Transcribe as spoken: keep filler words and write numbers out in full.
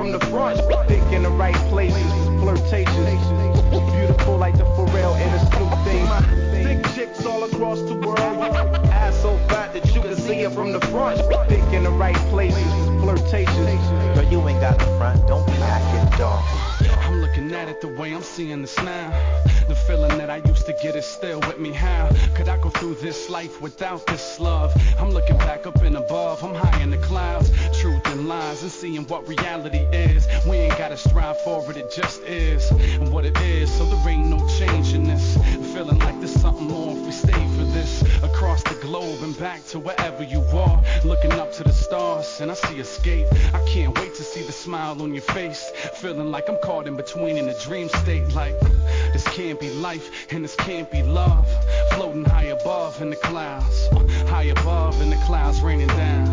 from the front. Thick in the right places, flirtatious. Beautiful like the Pharrell and the Snoop thing. Thick chicks all across the world. Ass so fat that you can see it from the front. Thick in the right places, flirtatious. Girl, you ain't got the front, don't be acting dumb. I'm looking at it the way I'm seeing this now. The feeling that I used to get is still with me. How could I go through this life without this love? I'm looking back up and above, I'm high in the clouds. Truth and lies and seeing what reality is. We ain't gotta strive for it, it just is. And what it is, so there ain't no change in this. Feeling like there's something more if we stay for this. Across the globe and back to wherever you are. Looking up to the stars and I see escape. I can't wait to see the smile on your face. Feeling like I'm caught in between in a dream state. Like this can't be life and this can't be love. Floating high above in the clouds, uh, high above.